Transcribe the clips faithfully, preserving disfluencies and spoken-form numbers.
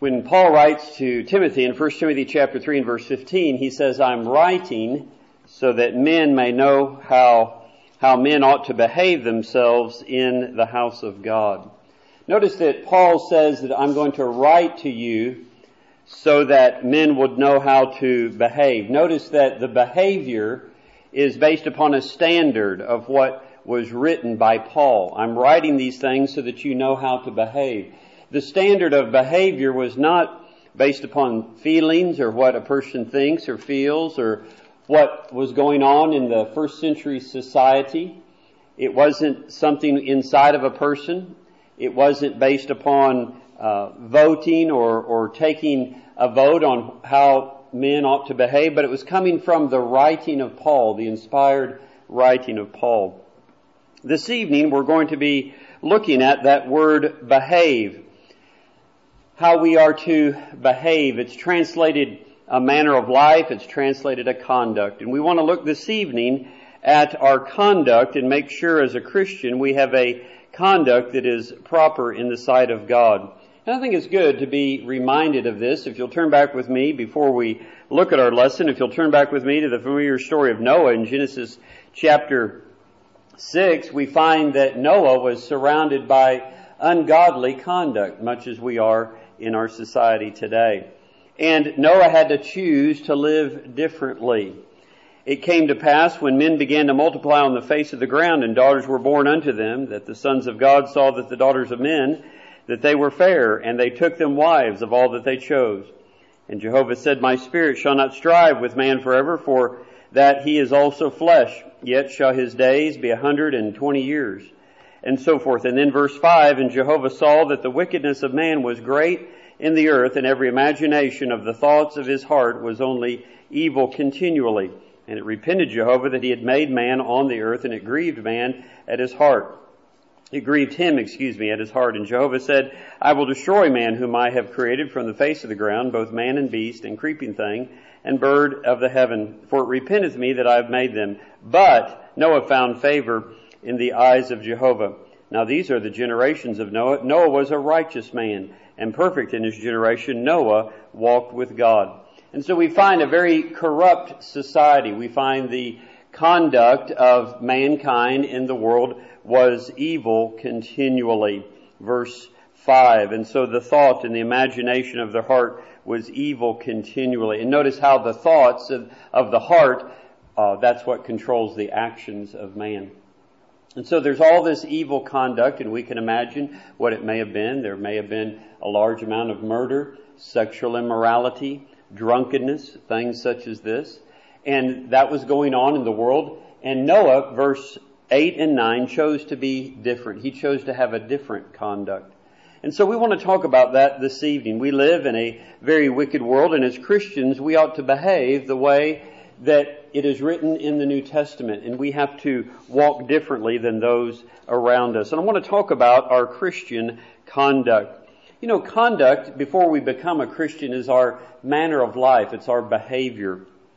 When Paul writes to Timothy in First Timothy chapter three and verse fifteen, he says, I'm writing so that men may know how, how men ought to behave themselves in the house of God. Notice that Paul says that I'm going to write to you so that men would know how to behave. Notice that the behavior is based upon a standard of what was written by Paul. I'm writing these things so that you know how to behave. The standard of behavior was not based upon feelings or what a person thinks or feels or what was going on in the first century society. It wasn't something inside of a person. It wasn't based upon uh, voting or, or taking a vote on how men ought to behave, but it was coming from the writing of Paul, the inspired writing of Paul. This evening we're going to be looking at that word behave. How we are to behave. It's translated a manner of life. It's translated a conduct. And we want to look this evening at our conduct and make sure as a Christian we have a conduct that is proper in the sight of God. And I think it's good to be reminded of this. If you'll turn back with me before we look at our lesson, if you'll turn back with me to the familiar story of Noah in Genesis chapter six, we find that Noah was surrounded by ungodly conduct, much as we are in our society today. And Noah had to choose to live differently. It came to pass when men began to multiply on the face of the ground and daughters were born unto them, that the sons of God saw that the daughters of men, that they were fair, and they took them wives of all that they chose. And Jehovah said, My spirit shall not strive with man forever, for that he is also flesh, yet shall his days be a hundred and twenty years. And so forth. And then verse five, And Jehovah saw that the wickedness of man was great in the earth, and every imagination of the thoughts of his heart was only evil continually. And it repented Jehovah that he had made man on the earth, and it grieved man at his heart. It grieved him, excuse me, at his heart. And Jehovah said, I will destroy man whom I have created from the face of the ground, both man and beast, and creeping thing, and bird of the heaven. For it repenteth me that I have made them. But Noah found favor in the eyes of Jehovah. Now these are the generations of Noah. Noah was a righteous man, and perfect in his generation. Noah walked with God. And so we find a very corrupt society. We find the conduct of mankind in the world was evil continually. Verse five. And so the thought and the imagination of their heart was evil continually. And notice how the thoughts of, of the heart, uh, that's what controls the actions of man. And so there's all this evil conduct, and we can imagine what it may have been. There may have been a large amount of murder, sexual immorality, drunkenness, things such as this. And that was going on in the world. And Noah, verse eight and nine, chose to be different. He chose to have a different conduct. And so we want to talk about that this evening. We live in a very wicked world, and as Christians, we ought to behave the way that it is written in the New Testament, and we have to walk differently than those around us. And I want to talk about our Christian conduct. You know, conduct, before we become a Christian, is our manner of life. It's our behavior.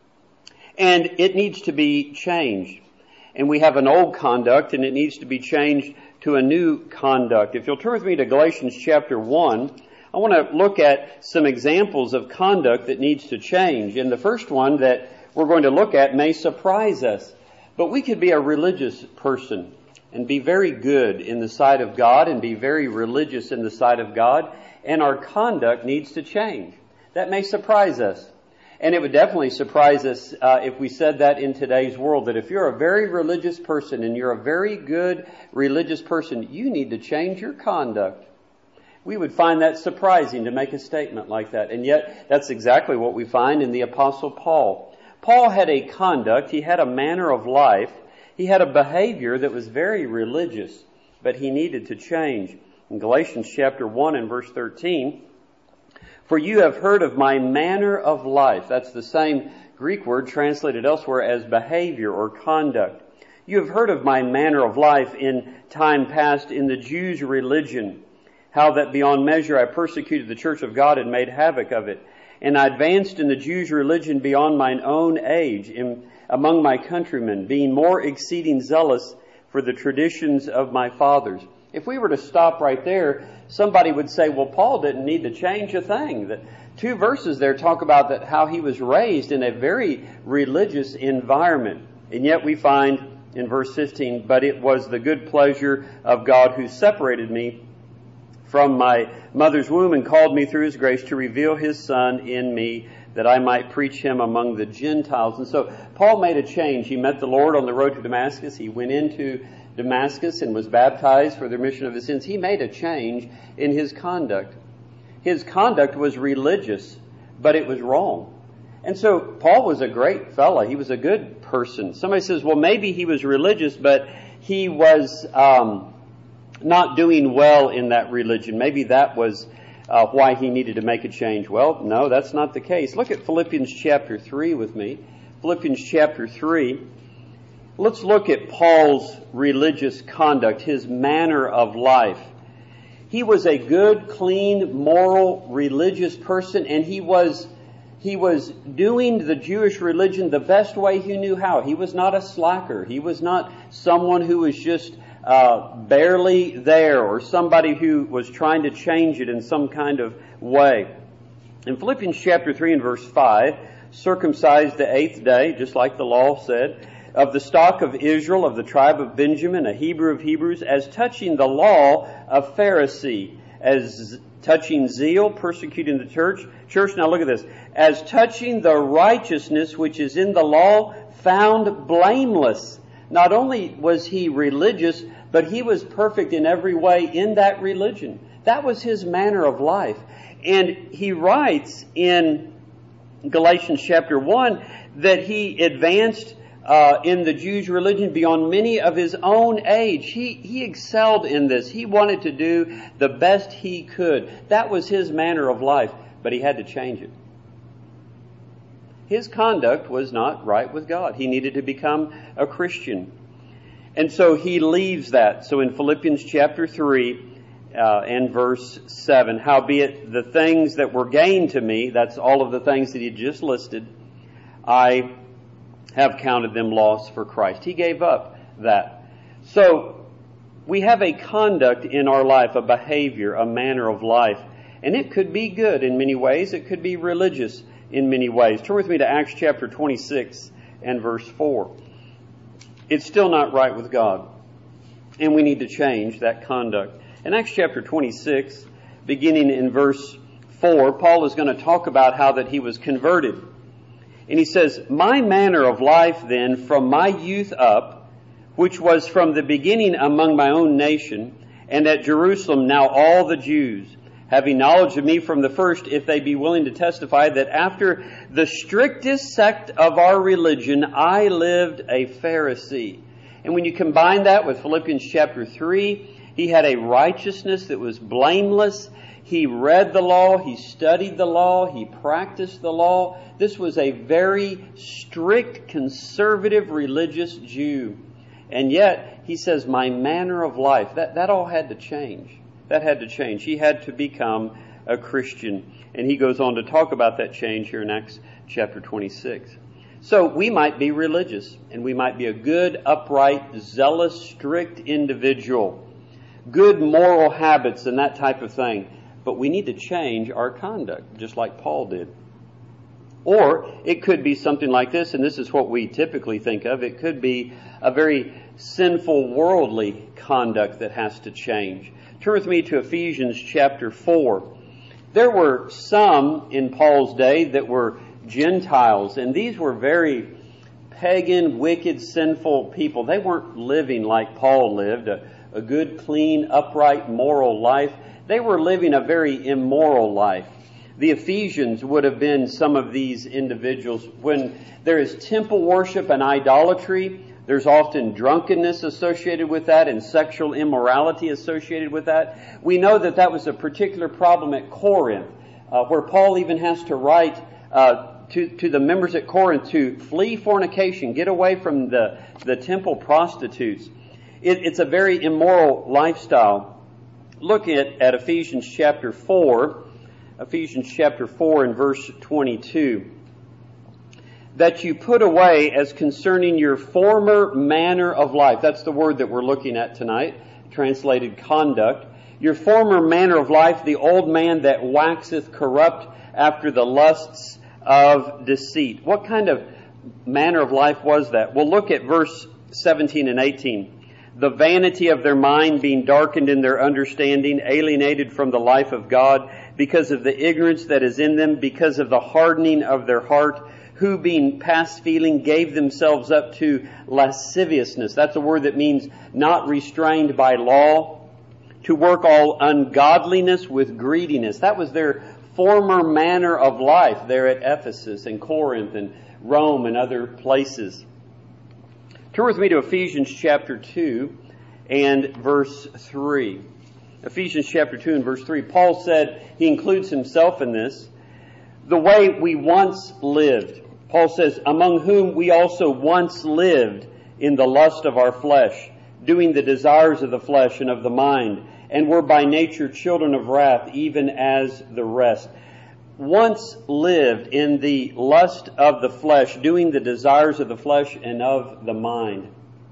And it needs to be changed. And we have an old conduct, and it needs to be changed to a new conduct. If you'll turn with me to Galatians chapter one, I want to look at some examples of conduct that needs to change. And the first one that we're going to look at may surprise us. But we could be a religious person and be very good in the sight of God and be very religious in the sight of God, and our conduct needs to change. That may surprise us. And it would definitely surprise us uh, if we said that in today's world, that if you're a very religious person and you're a very good religious person, you need to change your conduct. We would find that surprising to make a statement like that. And yet, that's exactly what we find in the Apostle Paul. Paul had a conduct, he had a manner of life, he had a behavior that was very religious, but he needed to change. In Galatians chapter one and verse thirteen, For you have heard of my manner of life. That's the same Greek word translated elsewhere as behavior or conduct. You have heard of my manner of life in time past in the Jews' religion, how that beyond measure I persecuted the church of God and made havoc of it. And I advanced in the Jews' religion beyond mine own age in, among my countrymen, being more exceeding zealous for the traditions of my fathers. If we were to stop right there, somebody would say, well, Paul didn't need to change a thing. The two verses there talk about that how he was raised in a very religious environment. And yet we find in verse fifteen, but it was the good pleasure of God who separated me from my mother's womb and called me through his grace to reveal his Son in me, that I might preach him among the Gentiles. And so Paul made a change. He met the Lord on the road to Damascus. He went into Damascus and was baptized for the remission of his sins. He made a change in his conduct. His conduct was religious, but it was wrong. And so Paul was a great fella. He was a good person. Somebody says, well, maybe he was religious, but he was um, not doing well in that religion. Maybe that was uh, why he needed to make a change. Well, no, that's not the case. Look at Philippians chapter three with me. Philippians chapter three. Let's look at Paul's religious conduct, his manner of life. He was a good, clean, moral, religious person, and he was he was doing the Jewish religion the best way he knew how. He was not a slacker. He was not someone who was just uh, barely there, or somebody who was trying to change it in some kind of way. In Philippians chapter three and verse five, circumcised the eighth day, just like the law said, of the stock of Israel, of the tribe of Benjamin, a Hebrew of Hebrews, as touching the law, a Pharisee, as touching zeal, persecuting the church. Church, now look at this. As touching the righteousness which is in the law, found blameless. Not only was he religious, but he was perfect in every way in that religion. That was his manner of life. And he writes in Galatians chapter one that he advanced Uh, in the Jews' religion beyond many of his own age. He, he excelled in this. He wanted to do the best he could. That was his manner of life, but he had to change it. His conduct was not right with God. He needed to become a Christian. And so he leaves that. So in Philippians chapter three uh, and verse seven, howbeit the things that were gained to me, that's all of the things that he just listed, I have counted them loss for Christ. He gave up that. So we have a conduct in our life, a behavior, a manner of life. And it could be good in many ways. It could be religious in many ways. Turn with me to Acts chapter twenty-six and verse four. It's still not right with God. And we need to change that conduct. In Acts chapter twenty-six, beginning in verse four, Paul is going to talk about how that he was converted. And he says, my manner of life then from my youth up, which was from the beginning among my own nation, and at Jerusalem now all the Jews, having knowledge of me from the first, if they be willing to testify, that after the strictest sect of our religion, I lived a Pharisee. And when you combine that with Philippians chapter three, he had a righteousness that was blameless. He read the law, he studied the law, he practiced the law. This was a very strict, conservative, religious Jew. And yet, he says, my manner of life, that, that all had to change. That had to change. He had to become a Christian. And he goes on to talk about that change here in Acts chapter twenty-six. So we might be religious, and we might be a good, upright, zealous, strict individual. Good moral habits and that type of thing. But we need to change our conduct, just like Paul did. Or it could be something like this, and this is what we typically think of. It could be a very sinful, worldly conduct that has to change. Turn with me to Ephesians chapter four. There were some in Paul's day that were Gentiles, and these were very pagan, wicked, sinful people. They weren't living like Paul lived, a, a good, clean, upright, moral life. They were living a very immoral life. The Ephesians would have been some of these individuals. When there is temple worship and idolatry, there's often drunkenness associated with that and sexual immorality associated with that. We know that that was a particular problem at Corinth, uh, where Paul even has to write uh, to, to the members at Corinth to flee fornication, get away from the, the temple prostitutes. It, it's a very immoral lifestyle. Look at, at Ephesians chapter four, Ephesians chapter four and verse twenty-two. That you put away as concerning your former manner of life. That's the word that we're looking at tonight. translated conduct. Your former manner of life, the old man that waxeth corrupt after the lusts of deceit. What kind of manner of life was that? Well, look at verse seventeen and eighteen. The vanity of their mind being darkened in their understanding, alienated from the life of God, because of the ignorance that is in them, because of the hardening of their heart, who being past feeling gave themselves up to lasciviousness. That's a word that means not restrained by law, to work all ungodliness with greediness. That was their former manner of life there at Ephesus and Corinth and Rome and other places. Turn with me to Ephesians chapter two and verse three. Ephesians chapter two and verse three. Paul said, he includes himself in this, the way we once lived. Paul says, among whom we also once lived in the lust of our flesh, doing the desires of the flesh and of the mind, and were by nature children of wrath, even as the rest. Once lived in the lust of the flesh, doing the desires of the flesh and of the mind.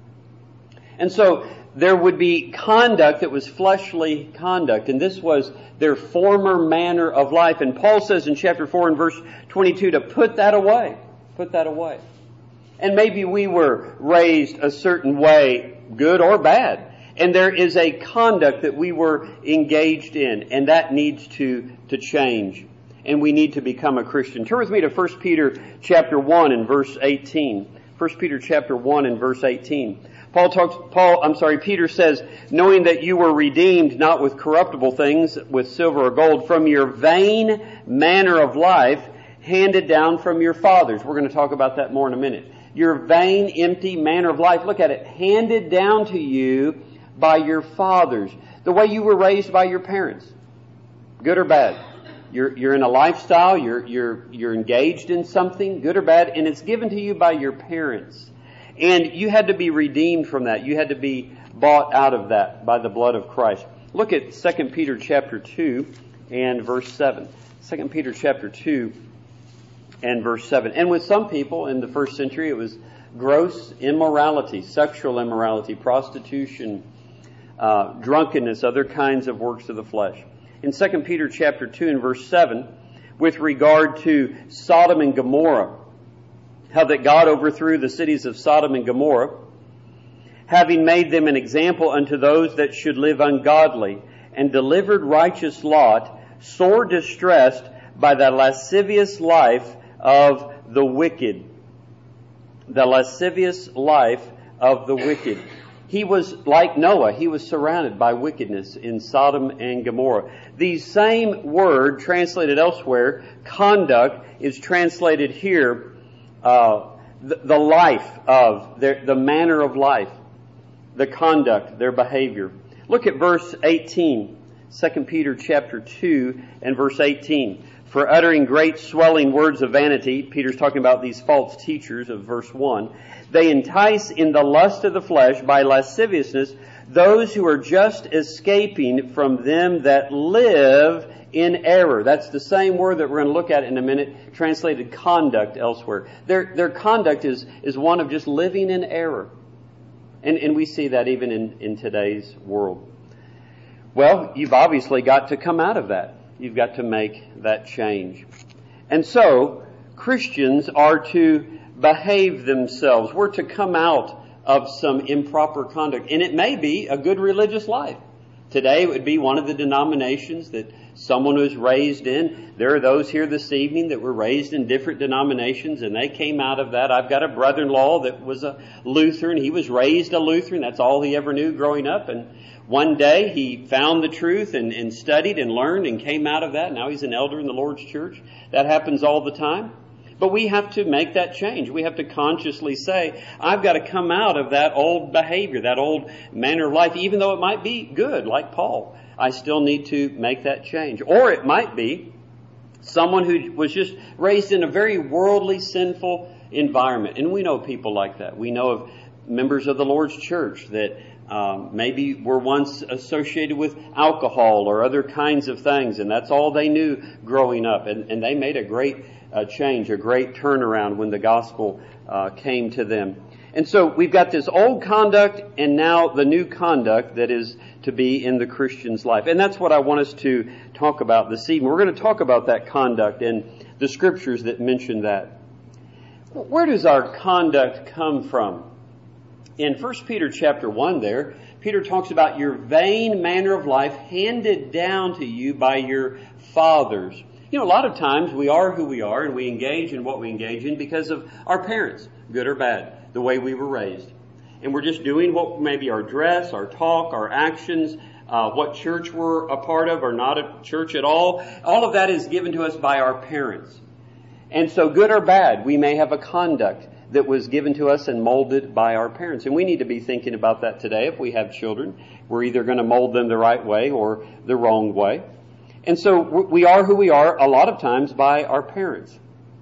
And so there would be conduct that was fleshly conduct, and this was their former manner of life. And Paul says in chapter four and verse twenty-two to put that away. Put that away. And maybe we were raised a certain way, good or bad. And there is a conduct that we were engaged in, and that needs to, to change. And we need to become a Christian. Turn with me to First Peter chapter one and verse eighteen. First Peter chapter one and verse eighteen. Paul talks, Paul, I'm sorry, Peter says, knowing that you were redeemed not with corruptible things, with silver or gold, from your vain manner of life, handed down from your fathers. We're going to talk about that more in a minute. Your vain, empty manner of life, look at it, handed down to you by your fathers. The way you were raised by your parents. Good or bad. You're, you're in a lifestyle, you're, you're, you're engaged in something, good or bad, and it's given to you by your parents. And you had to be redeemed from that. You had to be bought out of that by the blood of Christ. Look at Second Peter chapter two and verse seven. Second Peter chapter two and verse seven. And with some people in the first century, it was gross immorality, sexual immorality, prostitution, uh, drunkenness, other kinds of works of the flesh. In Second Peter chapter two and verse seven, with regard to Sodom and Gomorrah, how that God overthrew the cities of Sodom and Gomorrah, having made them an example unto those that should live ungodly, and delivered righteous Lot, sore distressed by the lascivious life of the wicked. The lascivious life of the wicked. He was like Noah. He was surrounded by wickedness in Sodom and Gomorrah. The same word translated elsewhere, conduct, is translated here, uh, the, the life of, their, the manner of life, the conduct, their behavior. Look at verse eighteen, Second Peter chapter two and verse eighteen. For uttering great swelling words of vanity, Peter's talking about these false teachers of verse one, they entice in the lust of the flesh by lasciviousness those who are just escaping from them that live in error. That's the same word that we're going to look at in a minute, translated conduct elsewhere. Their, their conduct is, is one of just living in error. And, and we see that even in, in today's world. Well, you've obviously got to come out of that. You've got to make that change. And so, Christians are to behave themselves. We're to come out of some improper conduct. And it may be a good religious life. Today it would be one of the denominations that someone was raised in. There are those here this evening that were raised in different denominations and they came out of that. I've got a brother-in-law that was a Lutheran. He was raised a Lutheran. That's all he ever knew growing up. And one day he found the truth and, and studied and learned and came out of that. Now he's an elder in the Lord's church. That happens all the time. But we have to make that change. We have to consciously say, I've got to come out of that old behavior, that old manner of life, even though it might be good, like Paul. I still need to make that change. Or it might be someone who was just raised in a very worldly, sinful environment. And we know people like that. We know of members of the Lord's church that um, maybe were once associated with alcohol or other kinds of things, and that's all they knew growing up. And, and they made a great uh, change, a great turnaround when the gospel uh, came to them. And so we've got this old conduct and now the new conduct that is to be in the Christian's life. And that's what I want us to talk about this evening. We're going to talk about that conduct and the scriptures that mention that. Where does our conduct come from? In First Peter chapter one there, Peter talks about your vain manner of life handed down to you by your fathers. You know, a lot of times we are who we are and we engage in what we engage in because of our parents, good or bad, the way we were raised. And we're just doing what maybe our dress, our talk, our actions, uh, what church we're a part of or not a church at all. All of that is given to us by our parents. And so good or bad, we may have a conduct that was given to us and molded by our parents. And we need to be thinking about that today. If we have children, we're either going to mold them the right way or the wrong way. And so we are who we are a lot of times by our parents.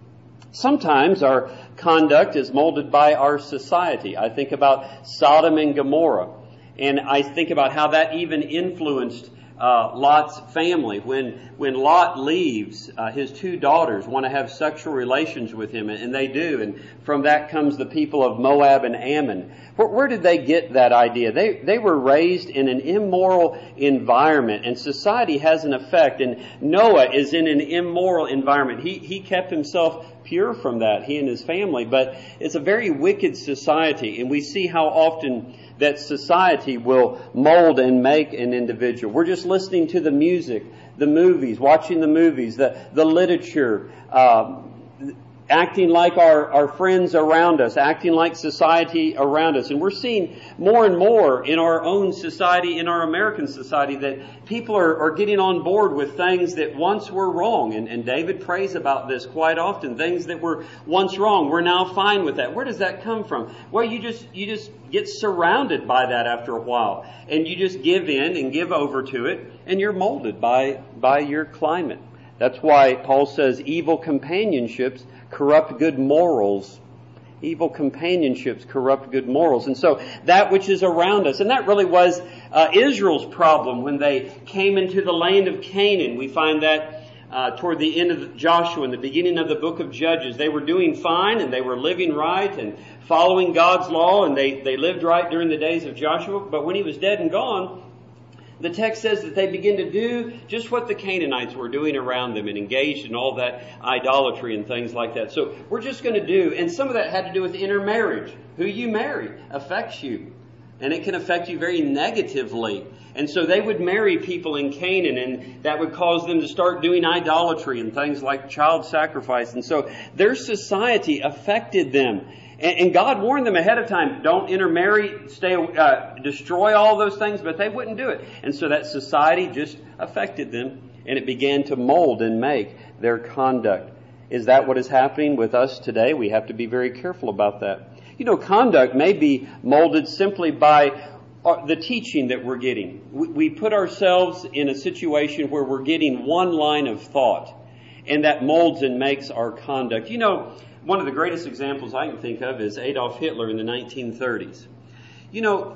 Sometimes our conduct is molded by our society. I think about Sodom and Gomorrah, and I think about how that even influenced uh, Lot's family. When when Lot leaves, uh, his two daughters want to have sexual relations with him, and they do. And from that comes the people of Moab and Ammon. Where, where did they get that idea? They they were raised in an immoral environment, and society has an effect. And Noah is in an immoral environment. He he kept himself pure from that, he and his family. But it's a very wicked society, and we see how often that society will mold and make an individual. We're just listening to the music, the movies, watching the movies, the, the literature, um, acting like our, our friends around us, acting like society around us. And we're seeing more and more in our own society, in our American society, that people are, are getting on board with things that once were wrong. And, and David prays about this quite often. Things that were once wrong, we're now fine with that. Where does that come from? Well, you just you just get surrounded by that after a while. And you just give in and give over to it. And you're molded by by your climate. That's why Paul says evil companionships corrupt good morals. Evil companionships corrupt good morals. And so that which is around us, and that really was uh, Israel's problem when they came into the land of Canaan. We find that uh, toward the end of Joshua, in the beginning of the book of Judges. They were doing fine and they were living right and following God's law, and they, they lived right during the days of Joshua. But when he was dead and gone, the text says that they begin to do just what the Canaanites were doing around them and engaged in all that idolatry and things like that. So we're just going to do, and some of that had to do with intermarriage. Who you marry affects you, and it can affect you very negatively. And so they would marry people in Canaan, and that would cause them to start doing idolatry and things like child sacrifice. And so their society affected them. And God warned them ahead of time, don't intermarry, stay, uh, destroy all those things, but they wouldn't do it. And so that society just affected them, and it began to mold and make their conduct. Is that what is happening with us today? We have to be very careful about that. You know, conduct may be molded simply by the teaching that we're getting. We put ourselves in a situation where we're getting one line of thought, and that molds and makes our conduct. You know, one of the greatest examples I can think of is Adolf Hitler in the nineteen thirties. You know,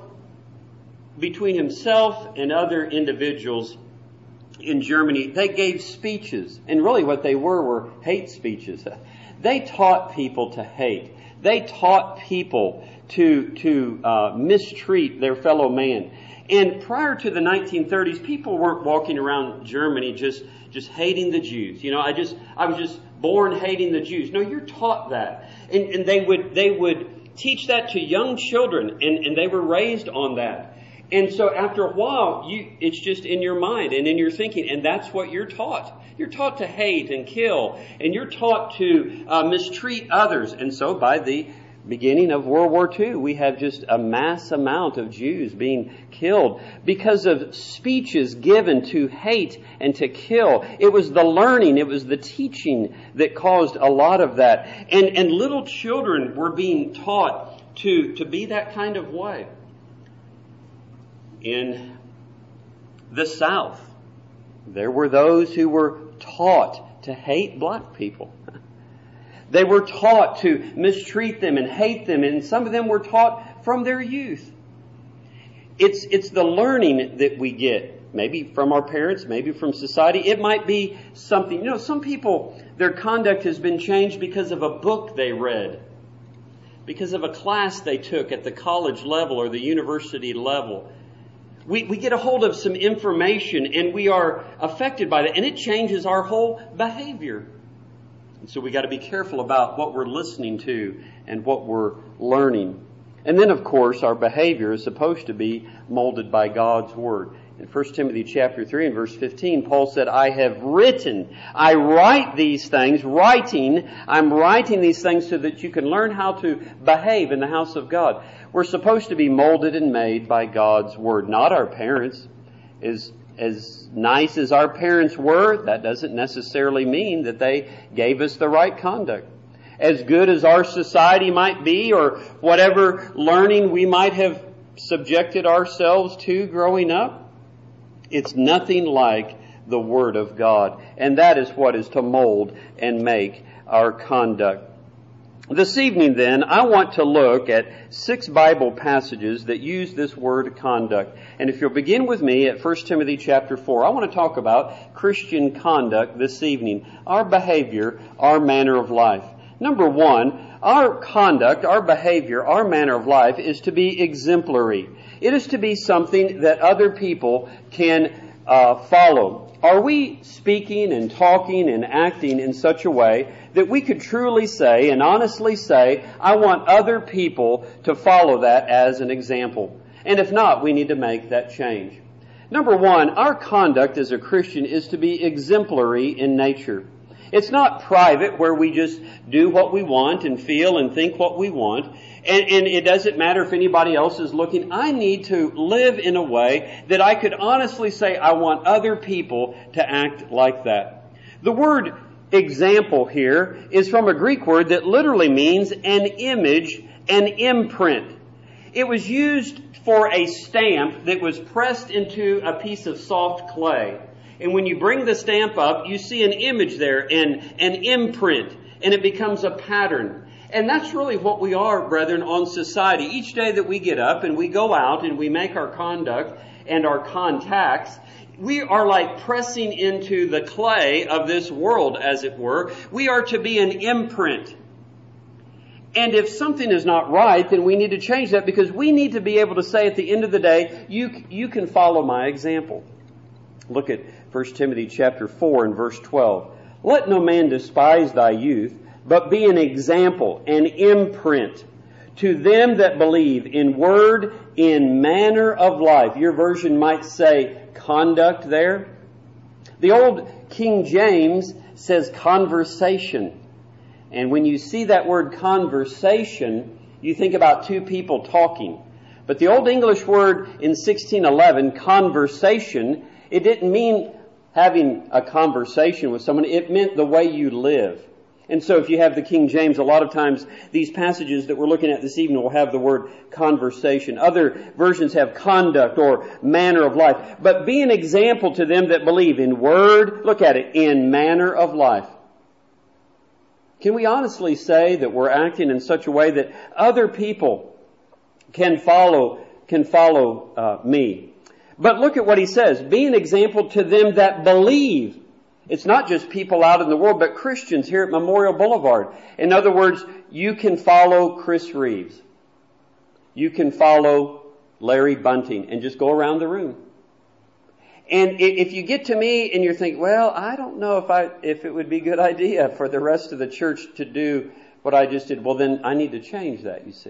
between himself and other individuals in Germany, they gave speeches. And really what they were were hate speeches. They taught people to hate. They taught people to, to uh, mistreat their fellow man. And prior to the nineteen thirties, people weren't walking around Germany just, just hating the Jews. You know, I just, I was just born hating the Jews. No, you're taught that. And, and they would, they would teach that to young children, and, and they were raised on that. And so after a while, you, it's just in your mind and in your thinking, and that's what you're taught. You're taught to hate and kill, and you're taught to uh, mistreat others. And so by the beginning of World War Two, we have just a mass amount of Jews being killed because of speeches given to hate and to kill. It was the learning, it was the teaching that caused a lot of that. And, and little children were being taught to, to be that kind of way. In the South, there were those who were taught to hate black people. They were taught to mistreat them and hate them, and some of them were taught from their youth. It's, it's the learning that we get, maybe from our parents, maybe from society. It might be something, you know, some people, their conduct has been changed because of a book they read. because of a class they took at the college level or the university level. We, we get a hold of some information and we are affected by that, and it changes our whole behavior. And so we got to be careful about what we're listening to and what we're learning. And then, of course, our behavior is supposed to be molded by God's Word. In First Timothy chapter three and verse fifteen, Paul said, I have written, I write these things, writing, I'm writing these things so that you can learn how to behave in the house of God. We're supposed to be molded and made by God's Word, not our parents. As, as nice as our parents were, that doesn't necessarily mean that they gave us the right conduct. As good as our society might be, or whatever learning we might have subjected ourselves to growing up, it's nothing like the Word of God. And that is what is to mold and make our conduct. This evening then, I want to look at six Bible passages that use this word conduct. And if you'll begin with me at First Timothy chapter four, I want to talk about Christian conduct this evening. Our behavior, our manner of life. Number one, our conduct, our behavior, our manner of life is to be exemplary. It is to be something that other people can uh, follow. Are we speaking and talking and acting in such a way that we could truly say and honestly say, I want other people to follow that as an example? And if not, we need to make that change. Number one, our conduct as a Christian is to be exemplary in nature. It's not private where we just do what we want and feel and think what we want. And, and it doesn't matter if anybody else is looking. I need to live in a way that I could honestly say I want other people to act like that. The word example here is from a Greek word that literally means an image, an imprint. It was used for a stamp that was pressed into a piece of soft clay. And when you bring the stamp up, you see an image there and an imprint, and it becomes a pattern. And that's really what we are, brethren, on society. Each day that we get up and we go out and we make our conduct and our contacts, we are like pressing into the clay of this world, as it were. We are to be an imprint. And if something is not right, then we need to change that, because we need to be able to say at the end of the day, you, you can follow my example. Look at First Timothy chapter four and verse twelve. Let no man despise thy youth, but be an example, an imprint to them that believe in word, in manner of life. Your version might say conduct there. The old King James says conversation. And when you see that word conversation, you think about two people talking. But the Old English word in sixteen eleven, conversation, it didn't mean having a conversation with someone. It meant the way you live. And so if you have the King James, a lot of times these passages that we're looking at this evening will have the word conversation. Other versions have conduct or manner of life. But be an example to them that believe in word, look at it, in manner of life. Can we honestly say that we're acting in such a way that other people can follow, can follow uh, me? But look at what he says. Be an example to them that believe. It's not just people out in the world, but Christians here at Memorial Boulevard. In other words, you can follow Chris Reeves. You can follow Larry Bunting and just go around the room. And if you get to me and you're thinking, well, I don't know if I if it would be a good idea for the rest of the church to do what I just did, well, then I need to change that, you see.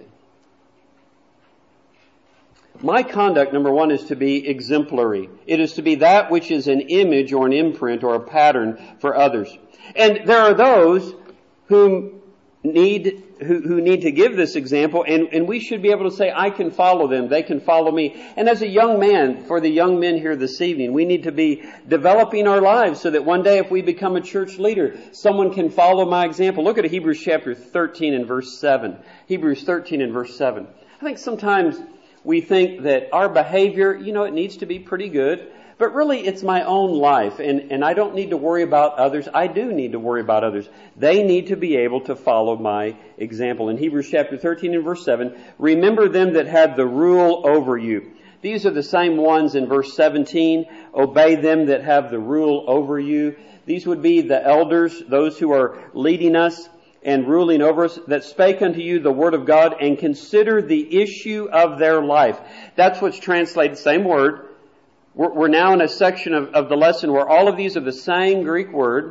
My conduct, number one, is to be exemplary. It is to be that which is an image or an imprint or a pattern for others. And there are those whom need who, who need to give this example, and, and we should be able to say, I can follow them, they can follow me. And as a young man, for the young men here this evening, we need to be developing our lives so that one day if we become a church leader, someone can follow my example. Look at Hebrews chapter thirteen and verse seven. Hebrews thirteen and verse seven. I think sometimes we think that our behavior, you know, it needs to be pretty good. But really, it's my own life, and, and I don't need to worry about others. I do need to worry about others. They need to be able to follow my example. In Hebrews chapter thirteen and verse seven, remember them that have the rule over you. These are the same ones in verse seventeen. Obey them that have the rule over you. These would be the elders, those who are leading us. and ruling over us, that spake unto you the word of God, and consider the issue of their life. That's what's translated, same word. We're, we're now in a section of, of the lesson where all of these are the same Greek word.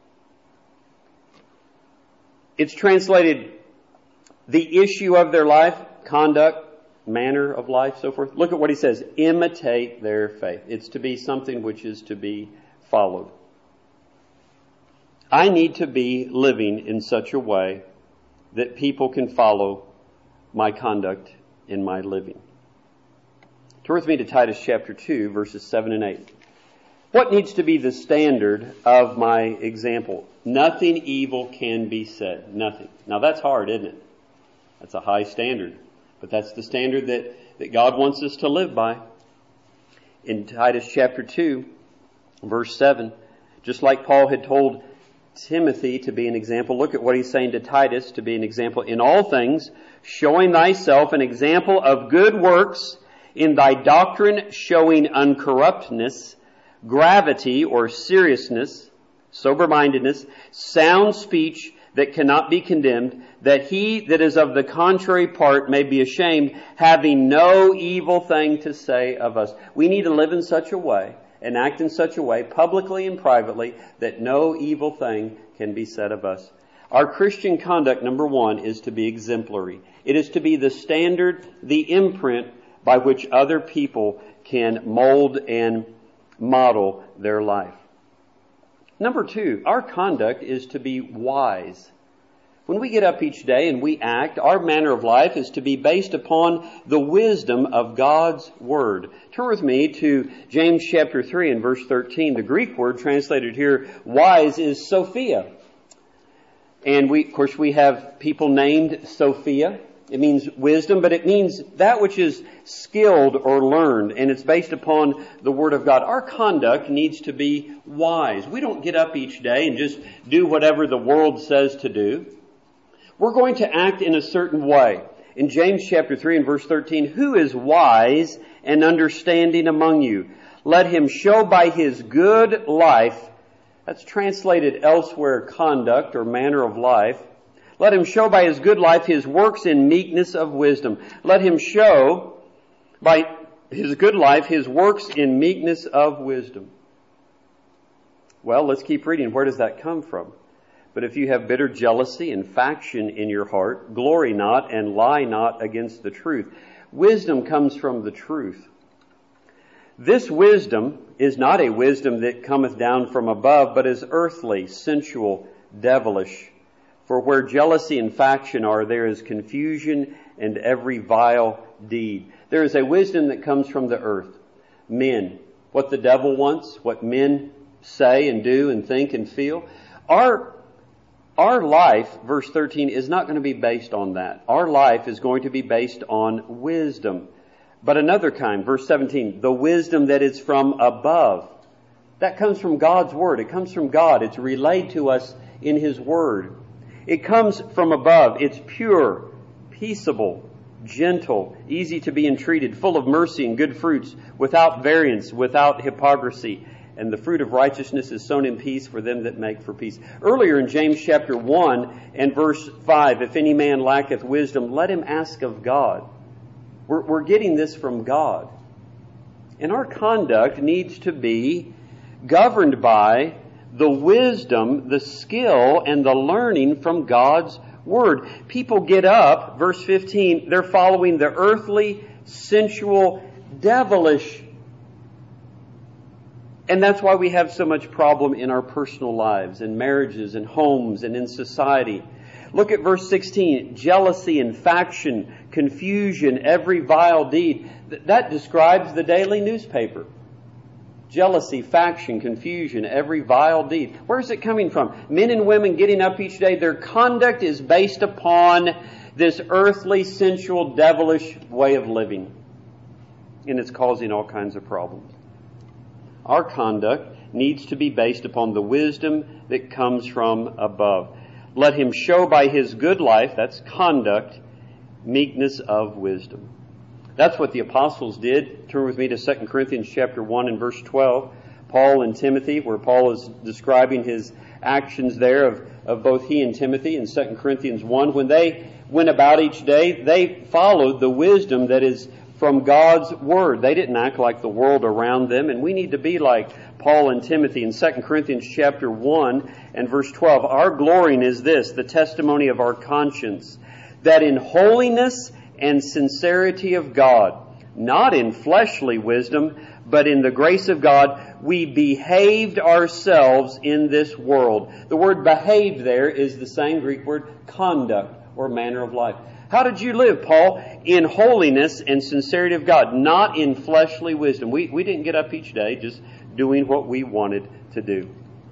It's translated the issue of their life, conduct, manner of life, so forth. Look at what he says. Imitate their faith. It's to be something which is to be followed. I need to be living in such a way that people can follow my conduct in my living. Turn with me to Titus chapter two, verses seven and eight. What needs to be the standard of my example? Nothing evil can be said. Nothing. Now that's hard, isn't it? That's a high standard. But that's the standard that, that God wants us to live by. In Titus chapter two, verse seven, just like Paul had told Timothy to be an example, look at what he's saying to Titus to be an example. In all things, showing thyself an example of good works, in thy doctrine showing uncorruptness, gravity or seriousness, sober-mindedness, sound speech that cannot be condemned, that he that is of the contrary part may be ashamed, having no evil thing to say of us. We need to live in such a way and act in such a way, publicly and privately, that no evil thing can be said of us. Our Christian conduct, number one, is to be exemplary. It is to be the standard, the imprint by which other people can mold and model their life. Number two, our conduct is to be wise. When we get up each day and we act, our manner of life is to be based upon the wisdom of God's Word. Turn with me to James chapter three and verse thirteen. The Greek word translated here, wise, is Sophia. And we, of course, we have people named Sophia. It means wisdom, but it means that which is skilled or learned, and it's based upon the Word of God. Our conduct needs to be wise. We don't get up each day and just do whatever the world says to do. We're going to act in a certain way. In James chapter three and verse thirteen, who is wise and understanding among you? Let him show by his good life, that's translated elsewhere, conduct or manner of life. Let him show by his good life his works in meekness of wisdom. Let him show by his good life his works in meekness of wisdom. Well, let's keep reading. Where does that come from? But if you have bitter jealousy and faction in your heart, glory not and lie not against the truth. Wisdom comes from the truth. This wisdom is not a wisdom that cometh down from above, but is earthly, sensual, devilish. For where jealousy and faction are, there is confusion and every vile deed. There is a wisdom that comes from the earth. Men, what the devil wants, what men say and do and think and feel. Our, our life, verse thirteen, is not going to be based on that. Our life is going to be based on wisdom. But another kind, verse seventeen, the wisdom that is from above. That comes from God's Word. It comes from God. It's relayed to us in His Word. It comes from above. It's pure, peaceable, gentle, easy to be entreated, full of mercy and good fruits, without variance, without hypocrisy. And the fruit of righteousness is sown in peace for them that make for peace. Earlier in James chapter one and verse five, if any man lacketh wisdom, let him ask of God. We're, we're getting this from God. And our conduct needs to be governed by the wisdom, the skill, and the learning from God's Word. People get up, verse fifteen, they're following the earthly, sensual, devilish. And that's why we have so much problem in our personal lives, in marriages, in homes, and in society. Look at verse sixteen, jealousy and faction, confusion, every vile deed. That describes the daily newspaper. Jealousy, faction, confusion, every vile deed. Where is it coming from? Men and women getting up each day, their conduct is based upon this earthly, sensual, devilish way of living. And it's causing all kinds of problems. Our conduct needs to be based upon the wisdom that comes from above. Let him show by his good life, that's conduct, meekness of wisdom. That's what the apostles did. Turn with me to Second Corinthians chapter one and verse twelve. Paul and Timothy, where Paul is describing his actions there of, of both he and Timothy in Second Corinthians one. When they went about each day, they followed the wisdom that is from God's Word. They didn't act like the world around them, and we need to be like Paul and Timothy. In Second Corinthians chapter one and verse twelve, our glorying is this, the testimony of our conscience, that in holiness and sincerity of God, not in fleshly wisdom, but in the grace of God, we behaved ourselves in this world. The word behaved there is the same Greek word conduct or manner of life. How did you live, Paul? In holiness and sincerity of God, not in fleshly wisdom. We, we didn't get up each day just doing what we wanted to do.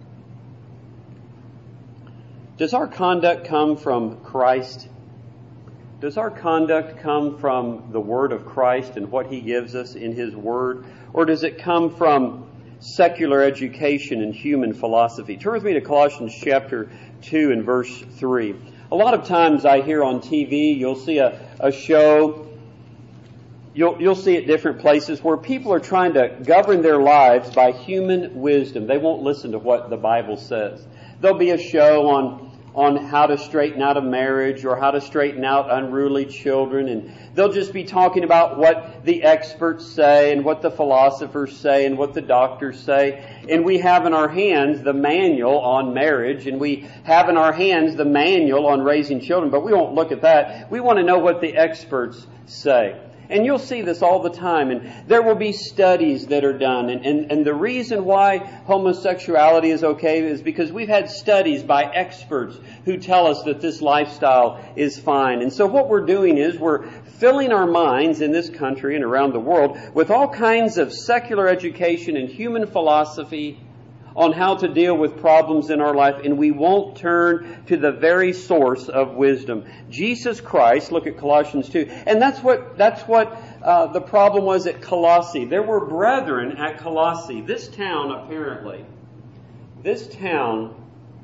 Does our conduct come from Christ? Does our conduct come from the Word of Christ and what He gives us in His Word? Or does it come from secular education and human philosophy? Turn with me to Colossians chapter two and verse three. A lot of times I hear on T V, you'll see a, a show, you'll, you'll see at different places where people are trying to govern their lives by human wisdom. They won't listen to what the Bible says. There'll be a show on on how to straighten out a marriage or how to straighten out unruly children, and they'll just be talking about what the experts say and what the philosophers say and what the doctors say. And we have in our hands the manual on marriage, and we have in our hands the manual on raising children, but we won't look at that. We want to know what the experts say. And you'll see this all the time, and there will be studies that are done. And, and, and the reason why homosexuality is okay is because we've had studies by experts who tell us that this lifestyle is fine. And so what we're doing is we're filling our minds in this country and around the world with all kinds of secular education and human philosophy on how to deal with problems in our life, and we won't turn to the very source of wisdom, Jesus Christ. Look at Colossians two. And that's what that's what uh, the problem was at Colossae. There were brethren at Colossae. This town, apparently, this town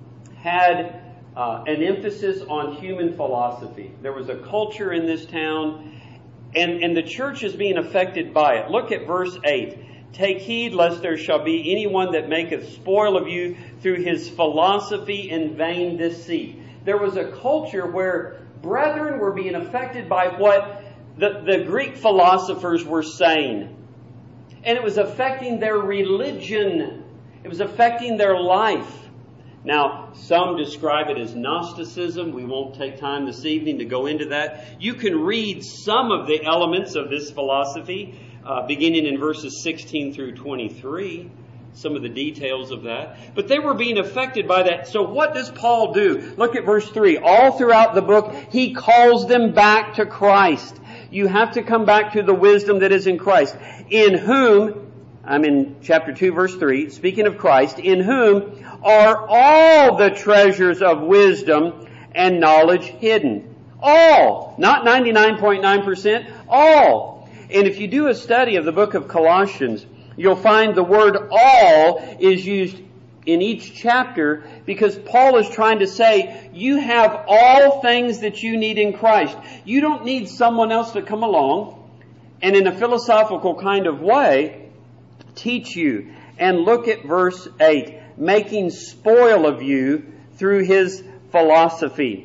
had uh, an emphasis on human philosophy. There was a culture in this town, and, and the church is being affected by it. Look at verse eight. Take heed lest there shall be anyone that maketh spoil of you through his philosophy and vain deceit. There was a culture where brethren were being affected by what the, the Greek philosophers were saying. And it was affecting their religion. It was affecting their life. Now, some describe it as Gnosticism. We won't take time this evening to go into that. You can read some of the elements of this philosophy, Uh, beginning in verses sixteen through twenty-three, some of the details of that. But they were being affected by that. So what does Paul do? Look at verse three. All throughout the book, he calls them back to Christ. You have to come back to the wisdom that is in Christ. In whom, I'm in chapter two, verse three, speaking of Christ, in whom are all the treasures of wisdom and knowledge hidden. All. Not ninety-nine point nine percent. All. And if you do a study of the book of Colossians, you'll find the word all is used in each chapter because Paul is trying to say, you have all things that you need in Christ. You don't need someone else to come along and in a philosophical kind of way teach you. And look at verse eight, making spoil of you through his philosophy.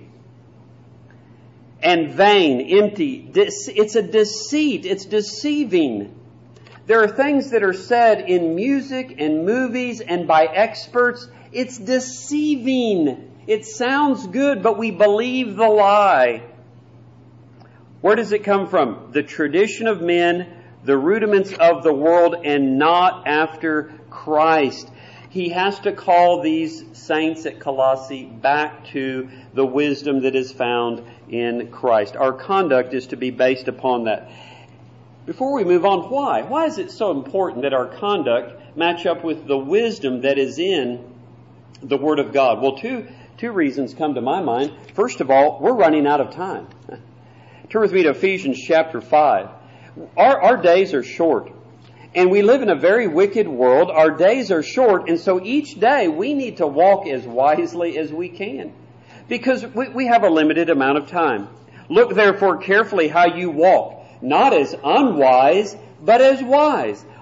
And vain, empty. It's a deceit. It's deceiving. There are things that are said in music and movies and by experts. It's deceiving. It sounds good, but we believe the lie. Where does it come from? The tradition of men, the rudiments of the world, and not after Christ. He has to call these saints at Colossae back to the wisdom that is found in Christ. Our conduct is to be based upon that. Before we move on, why? Why is it so important that our conduct match up with the wisdom that is in the Word of God? Well, two, two reasons come to my mind. First of all, we're running out of time. Turn with me to Ephesians chapter five. Our, our days are short. And we live in a very wicked world. Our days are short, and so each day we need to walk as wisely as we can. Because we, we have a limited amount of time. Look therefore carefully how you walk, not as unwise, but as wise.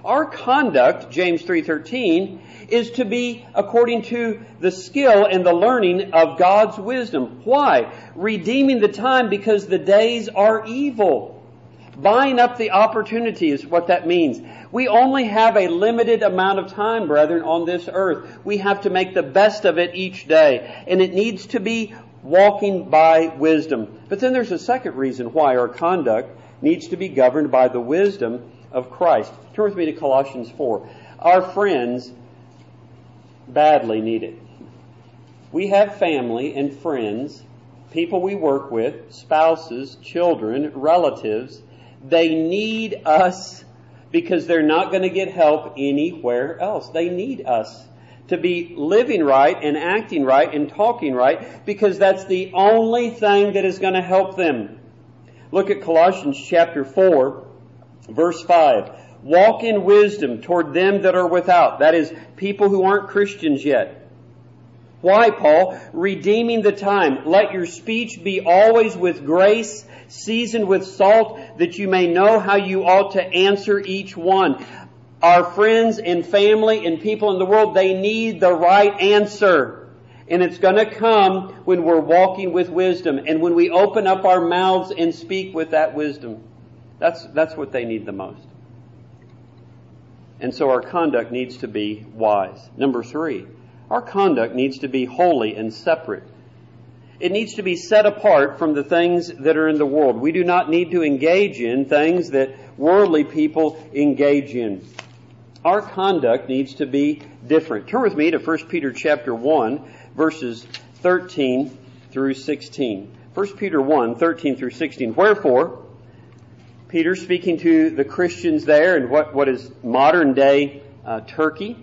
Our conduct, James three thirteen, is to be according to the skill and the learning of God's wisdom. Why? Redeeming the time because the days are evil. Buying up the opportunity is what that means. We only have a limited amount of time, brethren, on this earth. We have to make the best of it each day. And it needs to be walking by wisdom. But then there's a second reason why our conduct needs to be governed by the wisdom of Christ. Turn with me to Colossians four. Our friends badly need it. We have family and friends, people we work with, spouses, children, relatives. They need us because they're not going to get help anywhere else. They need us to be living right and acting right and talking right because that's the only thing that is going to help them. Look at Colossians chapter four, verse five. Walk in wisdom toward them that are without. That is, people who aren't Christians yet. Why, Paul? Redeeming the time. Let your speech be always with grace, seasoned with salt, that you may know how you ought to answer each one. Our friends and family and people in the world, they need the right answer. And it's going to come when we're walking with wisdom and when we open up our mouths and speak with that wisdom. That's, that's what they need the most. And so our conduct needs to be wise. Number three, our conduct needs to be holy and separate. It needs to be set apart from the things that are in the world. We do not need to engage in things that worldly people engage in. Our conduct needs to be different. Turn with me to First Peter chapter one, verses thirteen through sixteen. First Peter one, thirteen through sixteen. Wherefore, Peter speaking to the Christians there in what, what is modern day uh, Turkey.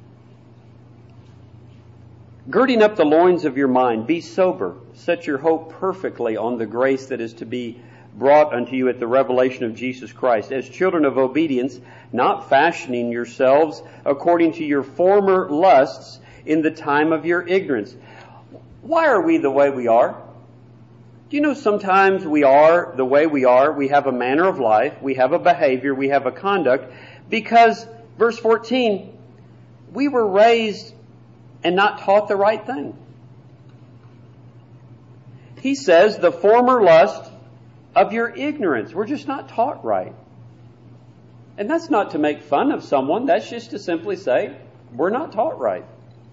Girding up the loins of your mind, be sober, set your hope perfectly on the grace that is to be brought unto you at the revelation of Jesus Christ, as children of obedience, not fashioning yourselves according to your former lusts in the time of your ignorance. Why are we the way we are? Do you know sometimes we are the way we are? We have a manner of life, we have a behavior, we have a conduct, because, verse fourteen, we were raised and not taught the right thing. He says, the former lust of your ignorance. We're just not taught right. And that's not to make fun of someone. That's just to simply say, we're not taught right.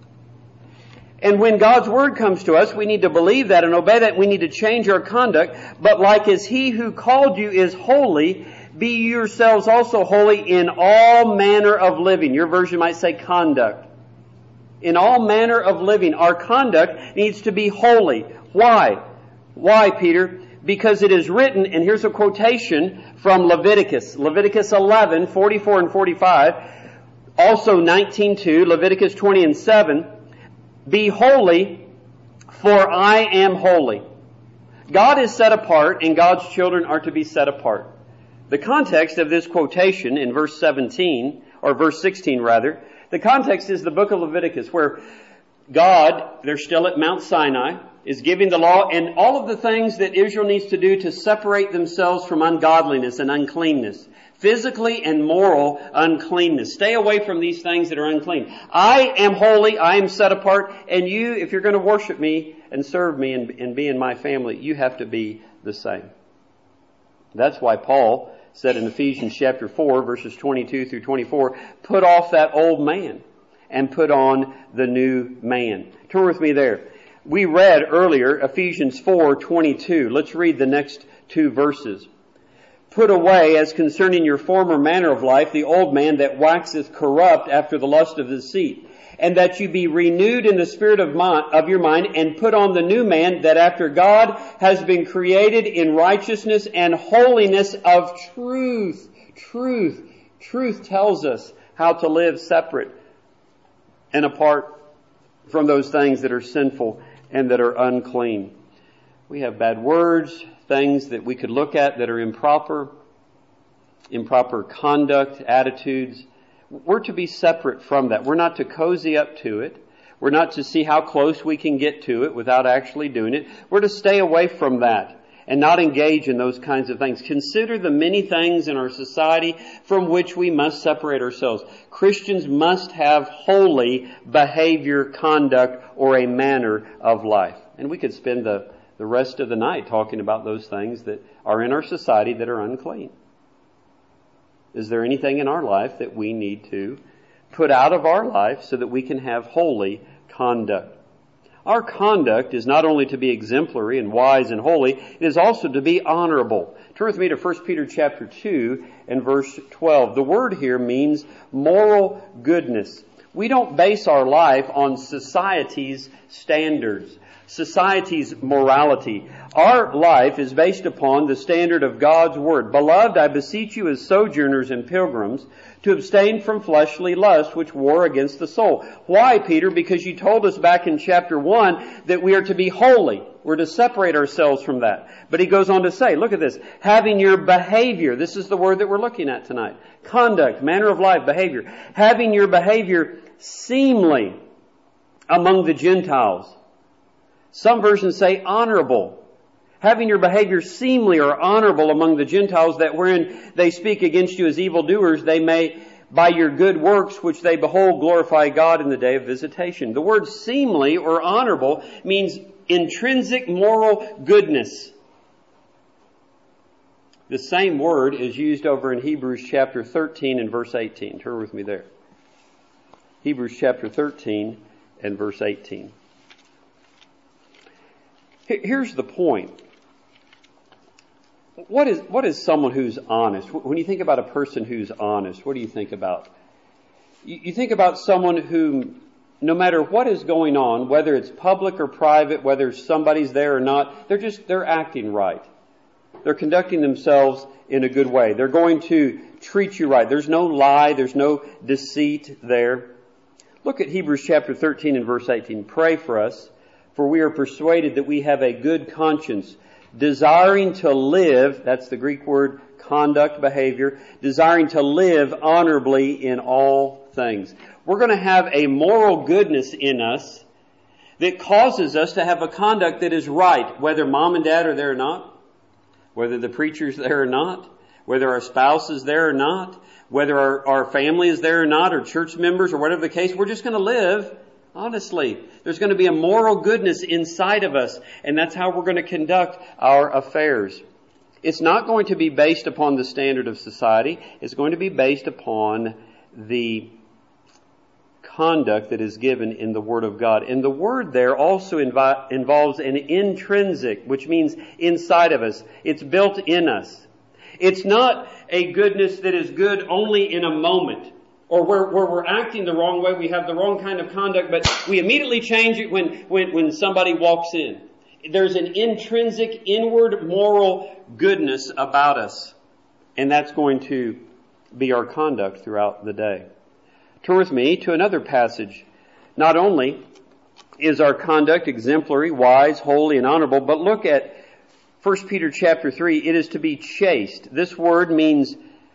And when God's Word comes to us, we need to believe that and obey that. We need to change our conduct. But like as He who called you is holy, be yourselves also holy in all manner of living. Your version might say conduct. In all manner of living, our conduct needs to be holy. Why? Why, Peter? Because it is written, and here's a quotation from Leviticus. Leviticus eleven, forty-four and forty-five. Also nineteen two, Leviticus twenty and seven. Be holy, for I am holy. God is set apart, and God's children are to be set apart. The context of this quotation in verse seventeen, or verse sixteen rather, the context is the book of Leviticus, where God, they're still at Mount Sinai, is giving the law and all of the things that Israel needs to do to separate themselves from ungodliness and uncleanness. Physically and moral uncleanness. Stay away from these things that are unclean. I am holy, I am set apart, and you, if you're going to worship me and serve me and, and be in my family, you have to be the same. That's why Paul said in Ephesians chapter four, verses twenty-two through twenty-four, put off that old man and put on the new man. Turn with me there. We read earlier Ephesians four twenty-two. Let's read the next two verses. Put away, as concerning your former manner of life, the old man that waxeth corrupt after the lust of deceit, and that you be renewed in the spirit of, mind, of your mind, and put on the new man, that after God has been created in righteousness and holiness of truth. Truth. Truth tells us how to live separate and apart from those things that are sinful and that are unclean. We have bad words, things that we could look at that are improper, improper conduct, attitudes. We're to be separate from that. We're not to cozy up to it. We're not to see how close we can get to it without actually doing it. We're to stay away from that and not engage in those kinds of things. Consider the many things in our society from which we must separate ourselves. Christians must have holy behavior, conduct, or a manner of life. And we could spend the, the rest of the night talking about those things that are in our society that are unclean. Is there anything in our life that we need to put out of our life so that we can have holy conduct? Our conduct is not only to be exemplary and wise and holy, it is also to be honorable. Turn with me to First Peter chapter two and verse twelve. The word here means moral goodness. We don't base our life on society's standards, society's morality. Our life is based upon the standard of God's Word. Beloved, I beseech you as sojourners and pilgrims to abstain from fleshly lust which war against the soul. Why, Peter? Because you told us back in chapter one that we are to be holy. We're to separate ourselves from that. But he goes on to say, look at this, having your behavior, this is the word that we're looking at tonight, conduct, manner of life, behavior, having your behavior seemly among the Gentiles. Some versions say honorable. Having your behavior seemly or honorable among the Gentiles, that wherein they speak against you as evildoers, they may, by your good works which they behold, glorify God in the day of visitation. The word seemly or honorable means intrinsic moral goodness. The same word is used over in Hebrews chapter thirteen and verse eighteen. Turn with me there. Hebrews chapter thirteen and verse eighteen. Here's the point. What is, what is someone who's honest? When you think about a person who's honest, what do you think about? You, you think about someone who, no matter what is going on, whether it's public or private, whether somebody's there or not, they're just, they're acting right. They're conducting themselves in a good way. They're going to treat you right. There's no lie. There's no deceit there. Look at Hebrews chapter thirteen and verse eighteen. Pray for us, for we are persuaded that we have a good conscience, desiring to live, that's the Greek word conduct, behavior, desiring to live honorably in all things. We're going to have a moral goodness in us that causes us to have a conduct that is right, whether mom and dad are there or not, whether the preacher's there or not, whether our spouse is there or not, whether our, our family is there or not, or church members or whatever the case. We're just going to live honestly. There's going to be a moral goodness inside of us, and that's how we're going to conduct our affairs. It's not going to be based upon the standard of society. It's going to be based upon the conduct that is given in the Word of God. And the word there also invi- involves an intrinsic, which means inside of us. It's built in us. It's not a goodness that is good only in a moment, or where, where we're acting the wrong way, we have the wrong kind of conduct, but we immediately change it when, when, when somebody walks in. There's an intrinsic, inward moral goodness about us, and that's going to be our conduct throughout the day. Turn with me to another passage. Not only is our conduct exemplary, wise, holy, and honorable, but look at First Peter chapter three. It is to be chaste. This word means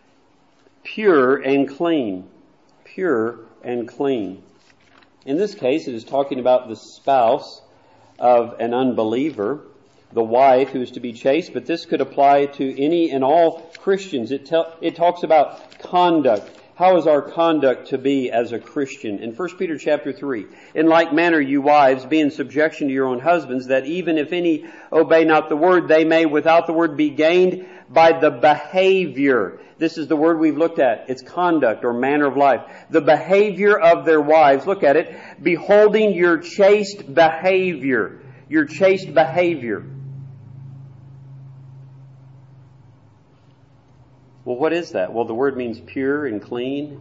pure and clean. Pure and clean. In this case, it is talking about the spouse of an unbeliever, the wife who is to be chaste, but this could apply to any and all Christians. It, te- it talks about conduct. How is our conduct to be as a Christian? In First Peter chapter three, in like manner, you wives, be in subjection to your own husbands, that even if any obey not the word, they may without the word be gained by the behavior. This is the word we've looked at. It's conduct or manner of life. The behavior of their wives. Look at it. Beholding your chaste behavior. Your chaste behavior. Well, what is that? Well, the word means pure and clean.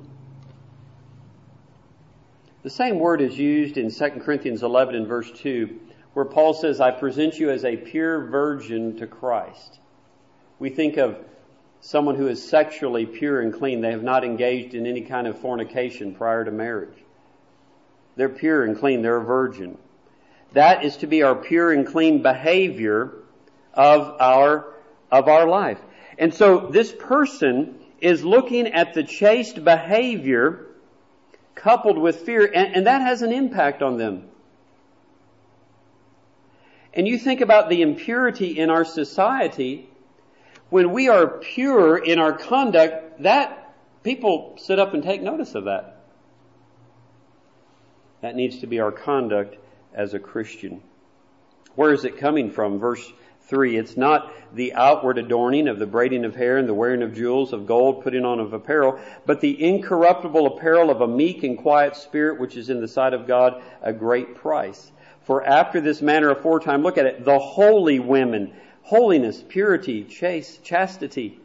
The same word is used in Second Corinthians eleven and verse two, where Paul says, I present you as a pure virgin to Christ. We think of someone who is sexually pure and clean. They have not engaged in any kind of fornication prior to marriage. They're pure and clean. They're a virgin. That is to be our pure and clean behavior of our, of our life. And so this person is looking at the chaste behavior coupled with fear, and, and that has an impact on them. And you think about the impurity in our society. When we are pure in our conduct, that people sit up and take notice of that. That needs to be our conduct as a Christian. Where is it coming from? Verse three, it's not the outward adorning of the braiding of hair and the wearing of jewels, of gold, putting on of apparel, but the incorruptible apparel of a meek and quiet spirit, which is in the sight of God a great price. For after this manner aforetime, look at it, the holy women, holiness, purity, chaste, chastity,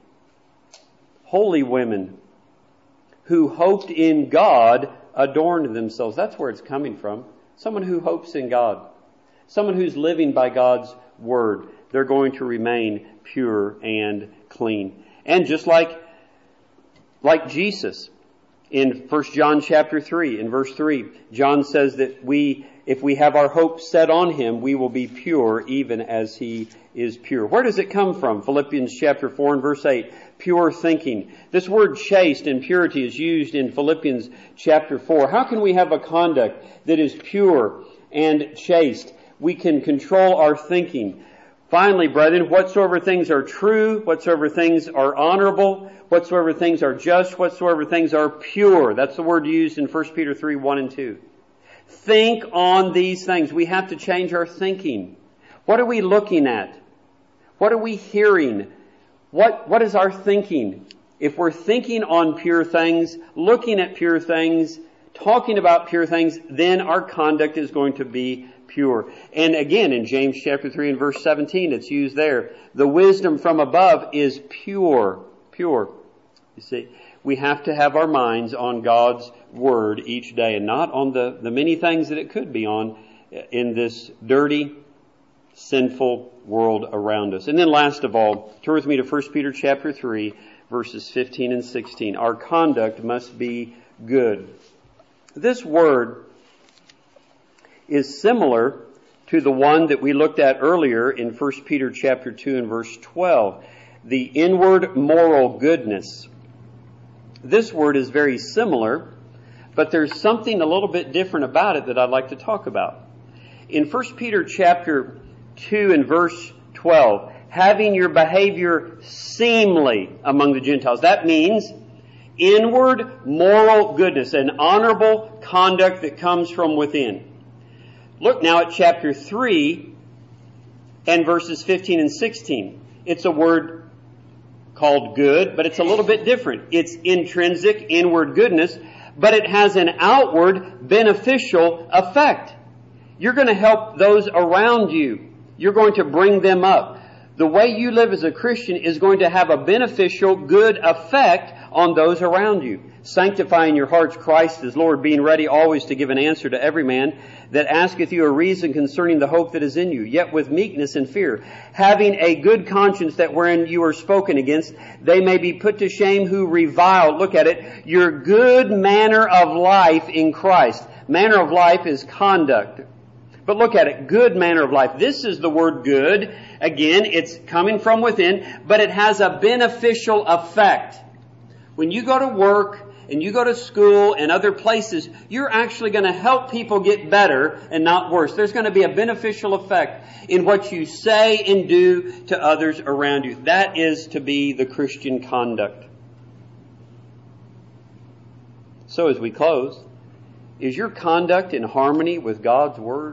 holy women who hoped in God adorned themselves. That's where it's coming from. Someone who hopes in God. Someone who's living by God's Word. They're going to remain pure and clean. And just like, like Jesus in First John chapter three, in verse three, John says that we, if we have our hope set on Him, we will be pure even as He is pure. Where does it come from? Philippians chapter four and verse eight. Pure thinking. This word chaste and purity is used in Philippians chapter four. How can we have a conduct that is pure and chaste? We can control our thinking. Finally, brethren, whatsoever things are true, whatsoever things are honorable, whatsoever things are just, whatsoever things are pure. That's the word used in First Peter three, one and two. Think on these things. We have to change our thinking. What are we looking at? What are we hearing? What, what is our thinking? If we're thinking on pure things, looking at pure things, talking about pure things, then our conduct is going to be pure. And again, in James chapter three and verse seventeen, it's used there. The wisdom from above is pure. Pure. You see, we have to have our minds on God's Word each day and not on the, the many things that it could be on in this dirty, sinful world around us. And then last of all, turn with me to First Peter chapter three, verses fifteen and sixteen. Our conduct must be good. This word is similar to the one that we looked at earlier in First Peter chapter two and verse twelve. The inward moral goodness. This word is very similar, but there's something a little bit different about it that I'd like to talk about. In First Peter chapter two and verse twelve, having your behavior seemly among the Gentiles. That means inward moral goodness, an honorable conduct that comes from within. Look now at chapter three and verses fifteen and sixteen. It's a word called good, but it's a little bit different. It's intrinsic, inward goodness, but it has an outward beneficial effect. You're going to help those around you. You're going to bring them up. The way you live as a Christian is going to have a beneficial, good effect on those around you. Sanctifying your hearts Christ as Lord, being ready always to give an answer to every man that asketh you a reason concerning the hope that is in you, yet with meekness and fear, having a good conscience that wherein you are spoken against, they may be put to shame who revile, look at it, your good manner of life in Christ. Manner of life is conduct. But look at it, good manner of life. This is the word good. Again, it's coming from within, but it has a beneficial effect. When you go to work and you go to school and other places, you're actually going to help people get better and not worse. There's going to be a beneficial effect in what you say and do to others around you. That is to be the Christian conduct. So as we close, is your conduct in harmony with God's Word?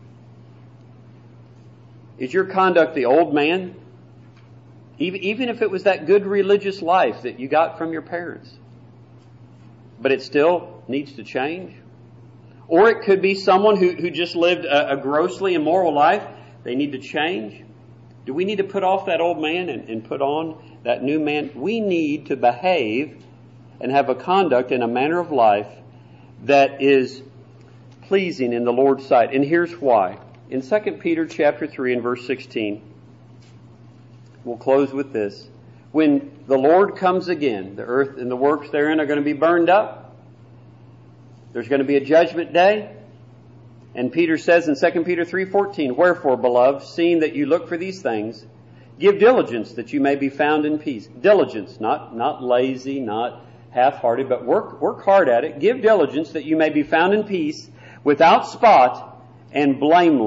Is your conduct the old man? Even, even if it was that good religious life that you got from your parents. But it still needs to change. Or it could be someone who, who just lived a, a grossly immoral life. They need to change. Do we need to put off that old man and, and put on that new man? We need to behave and have a conduct and a manner of life that is pleasing in the Lord's sight. And here's why. In Second Peter chapter three and verse sixteen, we'll close with this. When the Lord comes again, the earth and the works therein are going to be burned up. There's going to be a judgment day. And Peter says in Second Peter three fourteen, wherefore, beloved, seeing that you look for these things, give diligence that you may be found in peace. Diligence, not, not lazy, not half-hearted, but work, work hard at it. Give diligence that you may be found in peace, without spot and blameless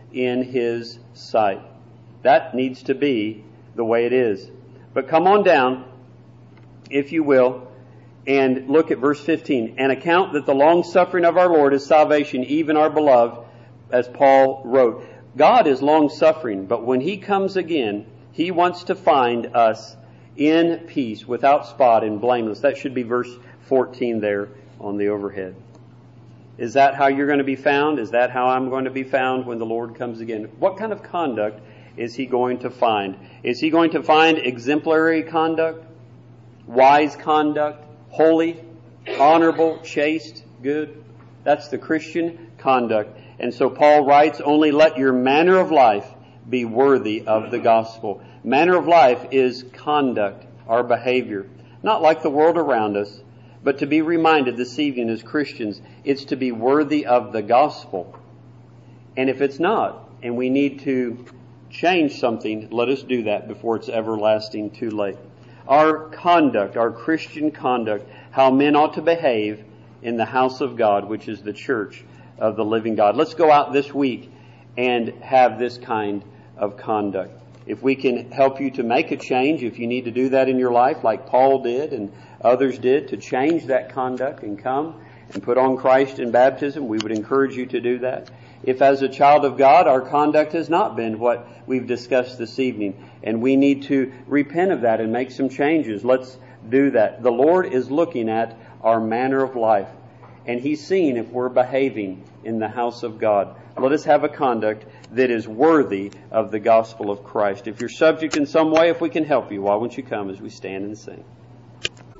in His sight. That needs to be the way it is. But come on down, if you will, and look at verse fifteen. And account that the long suffering of our Lord is salvation, even our beloved, as Paul wrote. God is long suffering, but when He comes again, He wants to find us in peace, without spot and blameless. That should be verse fourteen there on the overhead. Is that how you're going to be found? Is that how I'm going to be found when the Lord comes again? What kind of conduct is He going to find? Is He going to find exemplary conduct, wise conduct, holy, honorable, chaste, good? That's the Christian conduct. And so Paul writes, only let your manner of life be worthy of the gospel. Manner of life is conduct, our behavior. Not like the world around us, but to be reminded this evening as Christians, it's to be worthy of the gospel. And if it's not, and we need to change something, let us do that before it's everlasting too late. Our conduct, our Christian conduct, how men ought to behave in the house of God, which is the church of the living God. Let's go out this week and have this kind of conduct. If we can help you to make a change, if you need to do that in your life like Paul did and others did, to change that conduct and come and put on Christ in baptism, we would encourage you to do that. If as a child of God our conduct has not been what we've discussed this evening and we need to repent of that and make some changes, let's do that. The Lord is looking at our manner of life and He's seeing if we're behaving in the house of God. Let us have a conduct that is worthy of the gospel of Christ. If you're subject in some way, if we can help you, why won't you come as we stand and sing?